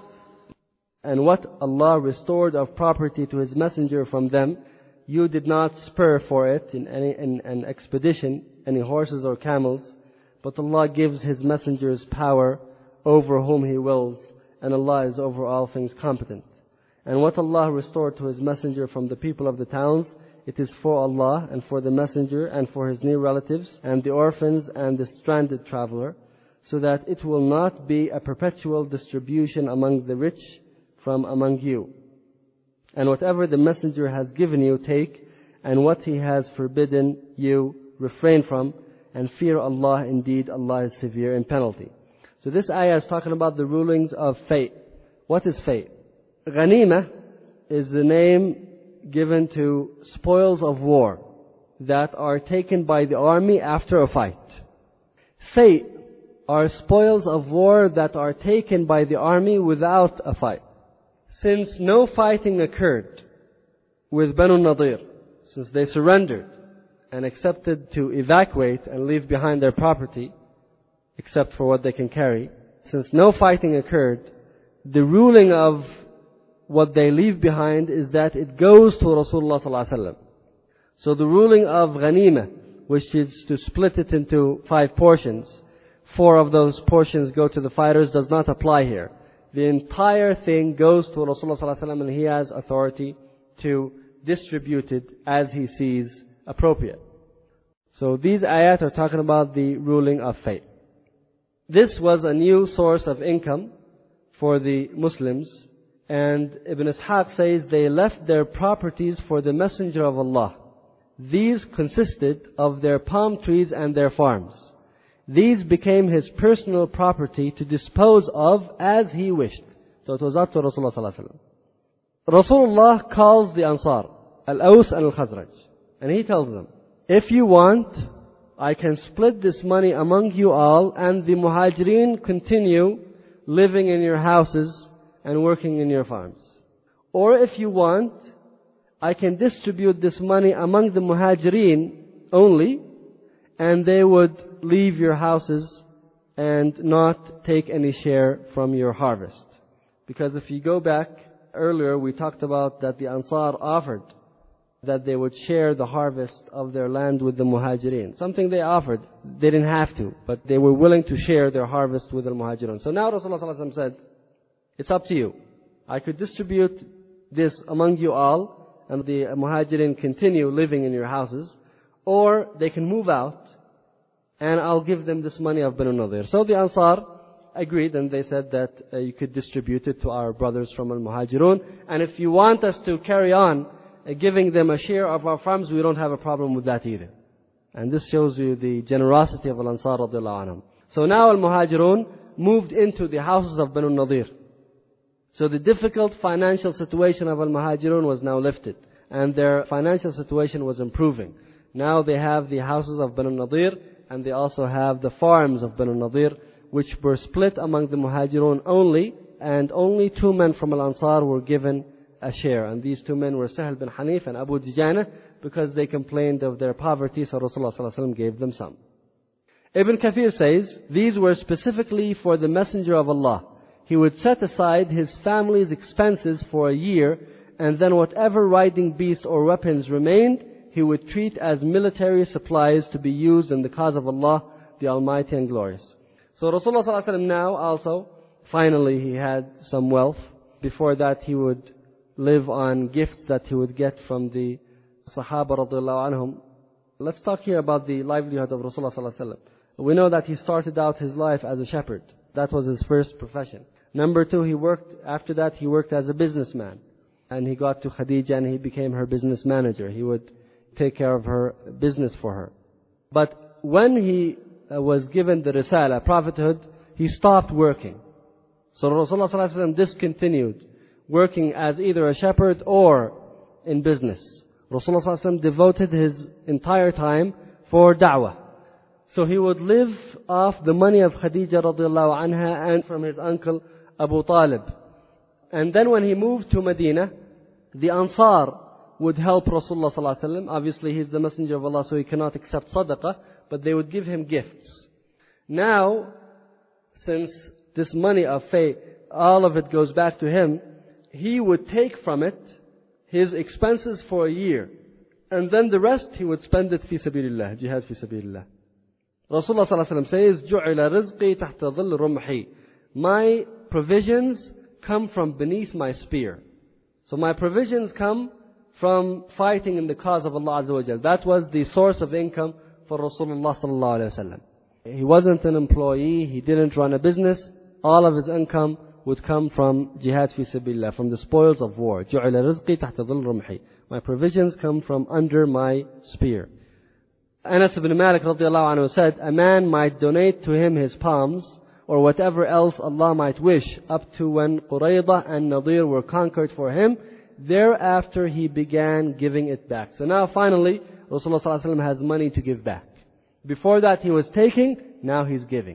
Speaker 2: And what Allah restored of property to His Messenger from them, you did not spur for it in any in an expedition, any horses or camels, but Allah gives His Messengers power over whom He wills, and Allah is over all things competent. And what Allah restored to His Messenger from the people of the towns, it is for Allah and for the Messenger and for His near relatives and the orphans and the stranded traveler, so that it will not be a perpetual distribution among the rich from among you. And whatever the Messenger has given you, take, and what he has forbidden you, refrain from, and fear Allah. Indeed, Allah is severe in penalty. So this ayah is talking about the rulings of fate. What is fate? Ghanima is the name given to spoils of war that are taken by the army after a fight. Fate are spoils of war that are taken by the army without a fight. Since no fighting occurred with Banu Nadir, since they surrendered and accepted to evacuate and leave behind their property, except for what they can carry, since no fighting occurred, the ruling of what they leave behind is that it goes to Rasulullah sallallahu alaihi wasallam. So the ruling of ghanima, which is to split it into five portions, four of those portions go to the fighters, does not apply here. The entire thing goes to Rasulullah sallallahu alaihi wasallam, and he has authority to distribute it as he sees appropriate. So these ayat are talking about the ruling of fate. This was a new source of income for the Muslims, and Ibn Ishaq says they left their properties for the Messenger of Allah. These consisted of their palm trees and their farms. These became his personal property to dispose of as he wished. So it was up to Rasulullah sallallahu alaihi wasallam. Rasulullah calls the Ansar, Al-Aws and Al-Khazraj, and he tells them, if you want, I can split this money among you all, and the Muhajirin continue living in your houses and working in your farms. Or if you want, I can distribute this money among the Muhajirin only, and they would leave your houses and not take any share from your harvest. Because if you go back earlier, we talked about that the Ansar offered that they would share the harvest of their land with the Muhajirin. Something they offered. They didn't have to, but they were willing to share their harvest with the Muhajirin. So now Rasulullah sallallahu alaihi wasallam said, it's up to you. I could distribute this among you all, and the Muhajirin continue living in your houses, or they can move out, and I'll give them this money of Banu Nadir. So the Ansar agreed, and they said that uh, you could distribute it to our brothers from Al-Muhajirun, and if you want us to carry on uh, giving them a share of our farms, we don't have a problem with that either. And this shows you the generosity of Al-Ansar radiallahu anhum. So now Al-Muhajirun moved into the houses of Banu Nadir. So the difficult financial situation of Al-Muhajirun was now lifted, and their financial situation was improving. Now they have the houses of Banu Nadir, and they also have the farms of Banu Nadir, which were split among the Muhajirun only, and only two men from Al-Ansar were given a share. And these two men were Sahal bin Hanif and Abu Dujana, because they complained of their poverty, so Rasulullah sallallahu alaihi wasallam gave them some. Ibn Kathir says, these were specifically for the Messenger of Allah. He would set aside his family's expenses for a year, and then whatever riding beast or weapons remained, he would treat as military supplies to be used in the cause of Allah, the Almighty and Glorious. So Rasulullah sallallahu alaihi wasallam now also, finally he had some wealth. Before that he would live on gifts that he would get from the Sahaba radiallahu anhum. Let's talk here about the livelihood of Rasulullah sallallahu alaihi wasallam. We know that he started out his life as a shepherd. That was his first profession. Number two, he worked, after that he worked as a businessman. And he got to Khadija and he became her business manager. He would take care of her business for her. But when he uh, was given the Risala, prophethood, he stopped working. So Rasulullah sallallahu alaihi wasallam discontinued working as either a shepherd or in business. Rasulullah sallallahu alaihi wasallam devoted his entire time for da'wah. So he would live off the money of Khadija radiallahu anha and from his uncle Abu Talib. And then when he moved to Medina, the Ansar would help Rasulullah sallallahu alaihi wasallam. Obviously he's the Messenger of Allah, so he cannot accept sadaqah, but they would give him gifts. Now, since this money of faith, all of it goes back to him, he would take from it his expenses for a year, and then the rest he would spend it fi sabilillah, jihad fi sabilillah. Rasulullah sallallahu alaihi wasallam says, "Ju'ila rizqi tahta dhill rumhi." My provisions come from beneath my spear. So my provisions come from fighting in the cause of Allah Azza wa Jal. That was the source of income for Rasulullah sallallahu alaihi wasallam. He wasn't an employee, he didn't run a business. All of his income would come from jihad fi sabilillah, from the spoils of war. جُعِلَ رِزْقِي تَحْتَ ظِلِّ رُمْحِي. My provisions come from under my spear. Anas ibn Malik radiallahu anhu said, a man might donate to him his palms, or whatever else Allah might wish, up to when Quraydah and Nadir were conquered for him. Thereafter he began giving it back. So now finally, Rasulullah sallallahu alaihi wasallam has money to give back. Before that he was taking, now he's giving.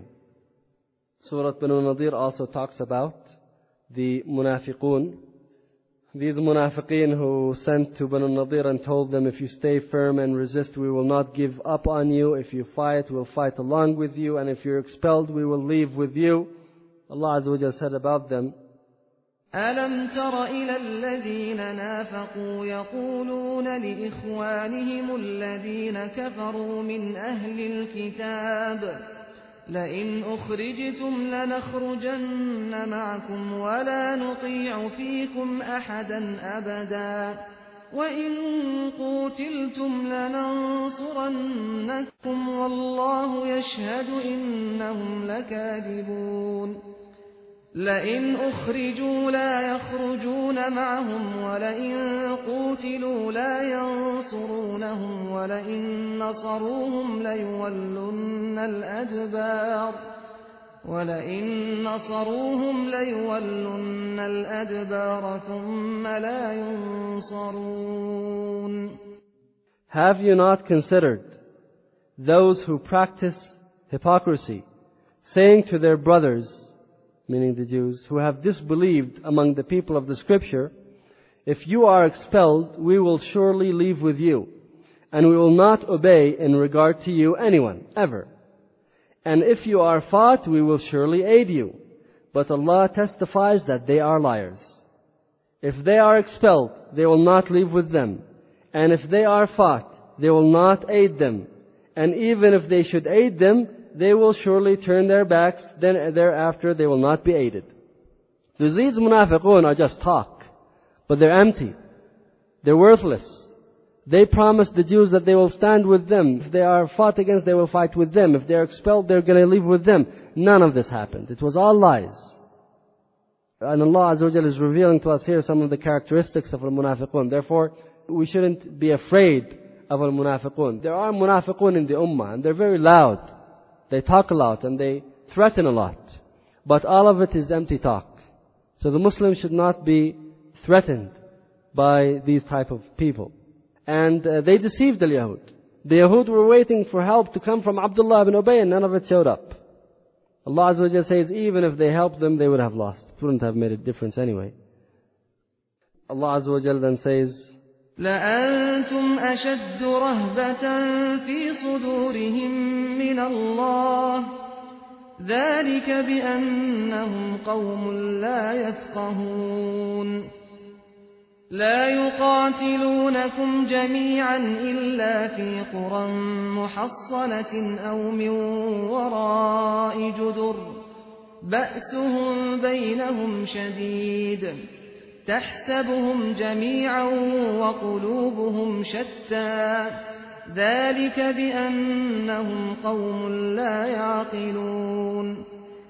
Speaker 2: Surah Banu Nadir also talks about the munafiqun. These munafiqeen who sent to Banu Nadir and told them, if you stay firm and resist, we will not give up on you. If you fight, we'll fight along with you. And if you're expelled, we will leave with you. Allah Azza wa Jalla said about them,
Speaker 3: ألم تر إلى الذين نافقوا يقولون لإخوانهم الذين كفروا من أهل الكتاب لئن أخرجتم لنخرجن معكم ولا نطيع فيكم أحدا أبدا وإن قوتلتم لننصرنكم والله يشهد إنهم لكاذبون لئن أخرجوا لا يخرجون معهم ولئن قوتلوا لا ينصرونهم ولئن نصروهم ليولن الأدبار ولئن نصروهم ليولن الأدبار ثم لا ينصرون.
Speaker 2: Have you not considered those who practice hypocrisy, saying to their brothers, meaning the Jews, who have disbelieved among the people of the Scripture, if you are expelled, we will surely leave with you, and we will not obey in regard to you anyone, ever. And if you are fought, we will surely aid you. But Allah testifies that they are liars. If they are expelled, they will not leave with them. And if they are fought, they will not aid them. And even if they should aid them, they will surely turn their backs, then thereafter they will not be aided. So these munafiqun are just talk, but they're empty. They're worthless. They promise the Jews that they will stand with them. If they are fought against, they will fight with them. If they are expelled, they're going to leave with them. None of this happened. It was all lies. And Allah Azza wa Jalla is revealing to us here some of the characteristics of al-munafiqun. Therefore, we shouldn't be afraid of al-munafiqun. There are munafiqun in the ummah, and they're very loud. They talk a lot and they threaten a lot. But all of it is empty talk. So the Muslims should not be threatened by these type of people. And uh, they deceived the Yahud. The Yahud were waiting for help to come from Abdullah ibn Ubay, and none of it showed up. Allah Azza wa Jalla says, even if they helped them, they would have lost. It wouldn't have made a difference anyway. Allah Azza wa Jalla then says,
Speaker 3: لأنتم أشد رهبة في صدورهم من الله ذلك بأنهم قوم لا يفقهون لا يقاتلونكم جميعا إلا في قرى محصنة أو من وراء جدر بأسهم بينهم شديد تحسبهم جميعا وقلوبهم شتى ذلك بأنهم قوم لا يعقلون.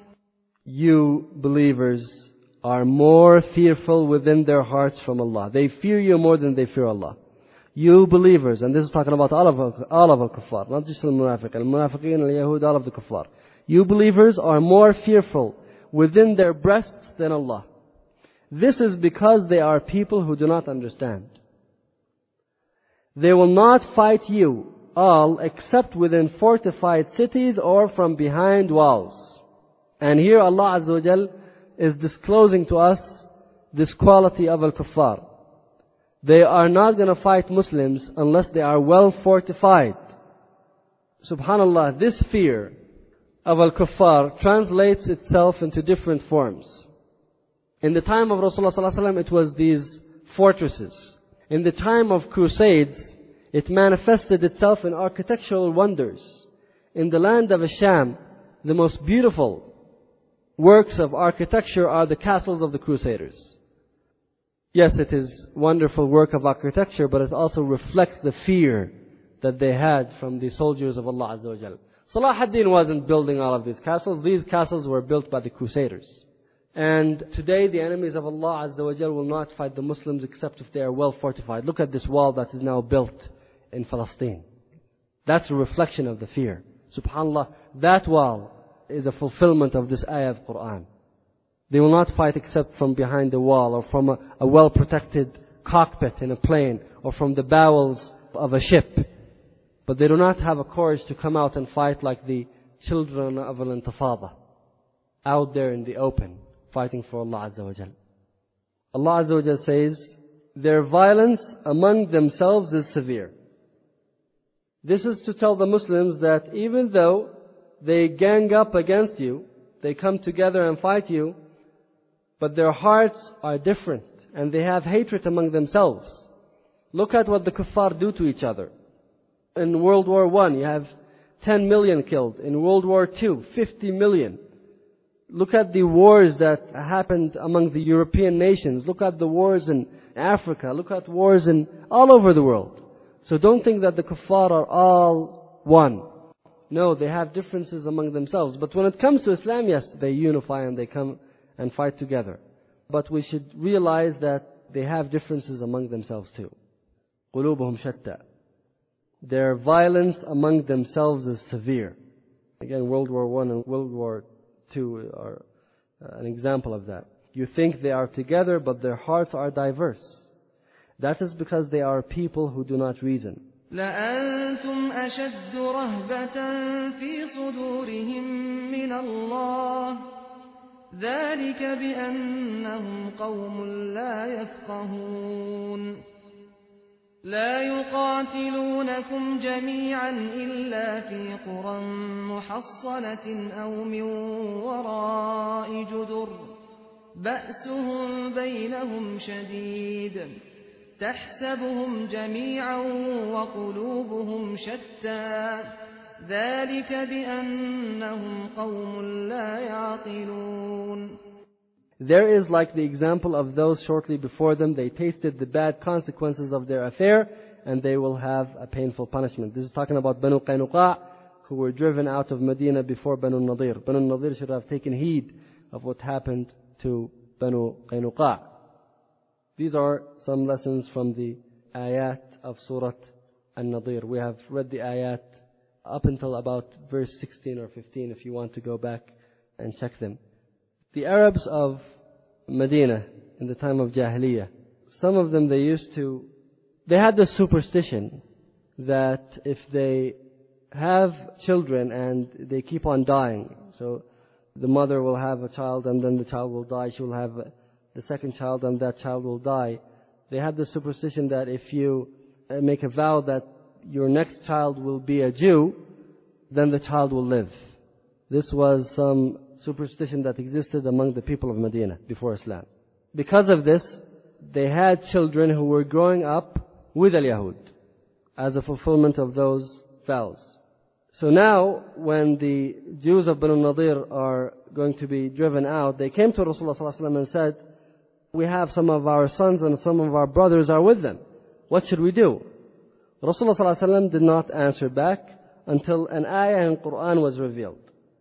Speaker 2: You believers are more fearful within their hearts from Allah. They fear you more than they fear Allah. You believers, and this is talking about all of all of al-kuffar, not just al-munafiq, al-munafiqeen, al-yahud, all of the kuffar. You believers are more fearful within their breasts than Allah. This is because they are people who do not understand. They will not fight you all except within fortified cities or from behind walls. And here Allah Azza wa Jal is disclosing to us this quality of al-kuffar. They are not going to fight Muslims unless they are well fortified. Subhanallah, this fear of al-kuffar translates itself into different forms. In the time of Rasulullah sallallahu alaihi wasallam, it was these fortresses. In the time of crusades, it manifested itself in architectural wonders. In the land of Asham, the most beautiful works of architecture are the castles of the crusaders. Yes, it is wonderful work of architecture, but it also reflects the fear that they had from the soldiers of Allah Azza wa Jal. Salah ad-Din wasn't building all of these castles. These castles were built by the crusaders. And today the enemies of Allah Azza wa Jal will not fight the Muslims except if they are well fortified. Look at this wall that is now built in Palestine. That's a reflection of the fear. SubhanAllah, that wall is a fulfillment of this ayah of Quran. They will not fight except from behind the wall or from a, a well-protected cockpit in a plane or from the bowels of a ship. But they do not have a courage to come out and fight like the children of al-Intifada, out there in the open, fighting for Allah Azza wa Jal. Allah Azza wa Jal says, their violence among themselves is severe. This is to tell the Muslims that even though they gang up against you, they come together and fight you, but their hearts are different and they have hatred among themselves. Look at what the kuffar do to each other. In World War One, you have ten million killed. In World War Two, fifty million. Look at the wars that happened among the European nations. Look at the wars in Africa. Look at wars in all over the world. So don't think that the kuffar are all one. No, they have differences among themselves. But when it comes to Islam, yes, they unify and they come and fight together. But we should realize that they have differences among themselves too. قُلُوبُهُمْ شَتَّى. Their violence among themselves is severe. Again, World War One and World War Two are an example of that. You think they are together, but their hearts are diverse. That is because they are people who do not reason.
Speaker 3: لأنتم أشد رهبة في صدورهم من الله ذلك بأنهم قوم لا يفقهون لا يقاتلونكم جميعا إلا في قرى محصنة أو من وراء جدر بأسهم بينهم شديد تحسبهم جميعا وقلوبهم شتى ذلك بأنهم قوم لا يعقلون.
Speaker 2: There is like the example of those shortly before them. They tasted the bad consequences of their affair and they will have a painful punishment. This is talking about Banu Qaynuqa, who were driven out of Medina before Banu Nadir. Banu Nadir should have taken heed of what happened to Banu Qaynuqa. These are some lessons from the ayat of Surah An-Nadir. We have read the ayat up until about verse sixteen or fifteen if you want to go back and check them. The Arabs of Medina in the time of Jahiliyyah, some of them they used to, they had this superstition that if they have children and they keep on dying, so the mother will have a child and then the child will die, she will have the second child and that child will die. They had this superstition that if you make a vow that your next child will be a Jew, then the child will live. This was some superstition that existed among the people of Medina before Islam. Because of this, they had children who were growing up with al-Yahud as a fulfillment of those vows. So now, when the Jews of Banu Nadir are going to be driven out, they came to Rasulullah sallallahu alaihi wasallam and said, we have some of our sons and some of our brothers are with them. What should we do? Rasulullah sallallahu alaihi wasallam did not answer back until an ayah in Quran was revealed.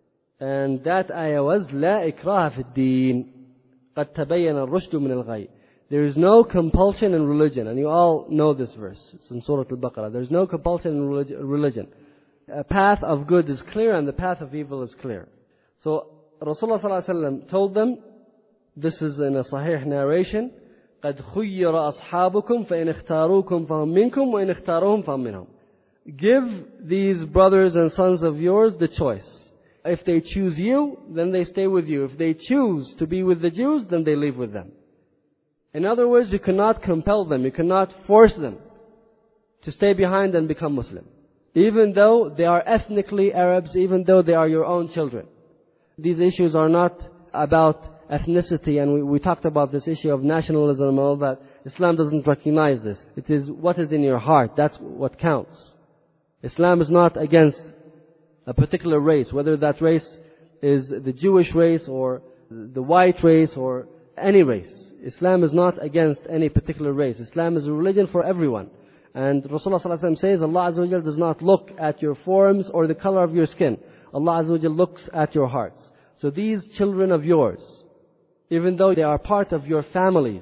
Speaker 2: And that ayah was, لا إكراه في الدين قد تبين الرشد من الغي. There is no compulsion in religion. And you all know this verse. It's in Surah Al-Baqarah. There is no compulsion in religion. A path of good is clear and the path of evil is clear. So Rasulullah sallallahu alaihi wasallam told them, this is in a Sahih narration, قد خير أصحابكم فإن اختاروكم فهم منكم وإن اختاروهم فهم منهم. Give these brothers and sons of yours the choice. If they choose you, then they stay with you. If they choose to be with the Jews, then they leave with them. In other words, you cannot compel them, you cannot force them to stay behind and become Muslim. Even though they are ethnically Arabs, even though they are your own children. These issues are not about ethnicity, and we, we talked about this issue of nationalism and all that. Islam doesn't recognize this. It is what is in your heart. That's what counts. Islam is not against a particular race, whether that race is the Jewish race or the white race or any race. Islam is not against any particular race. Islam is a religion for everyone. And Rasulullah sallallahu alaihi wasallam says, Allah Azza wa Jal does not look at your forms or the color of your skin. Allah Azza wa Jal looks at your hearts. So these children of yours, even though they are part of your families,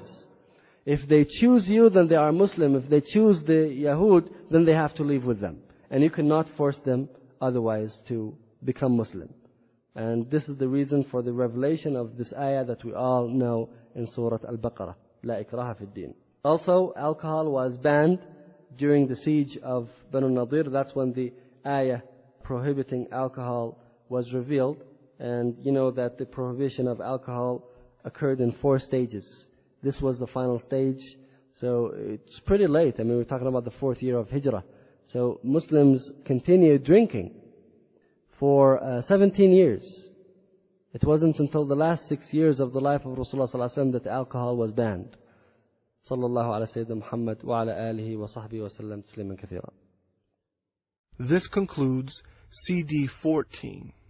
Speaker 2: if they choose you, then they are Muslim. If they choose the Yahud, then they have to live with them. And you cannot force them otherwise to become Muslim. And this is the reason for the revelation of this ayah that we all know in Surah Al-Baqarah. لا إكراه في الدين. Also, alcohol was banned during the siege of Banu Nadir. That's when the ayah prohibiting alcohol was revealed. And you know that the prohibition of alcohol occurred in four stages. This was the final stage. So it's pretty late. I mean, we're talking about the fourth year of Hijrah. So Muslims continued drinking for uh, seventeen years. It wasn't until the last six years of the life of Rasulullah sallallahu alaihi wasallam that alcohol was banned. Sallallahu ala Sayyidina Muhammad wa ala alihi wa sahbihi wa sallam tasliman kathira.
Speaker 1: This concludes C D fourteen.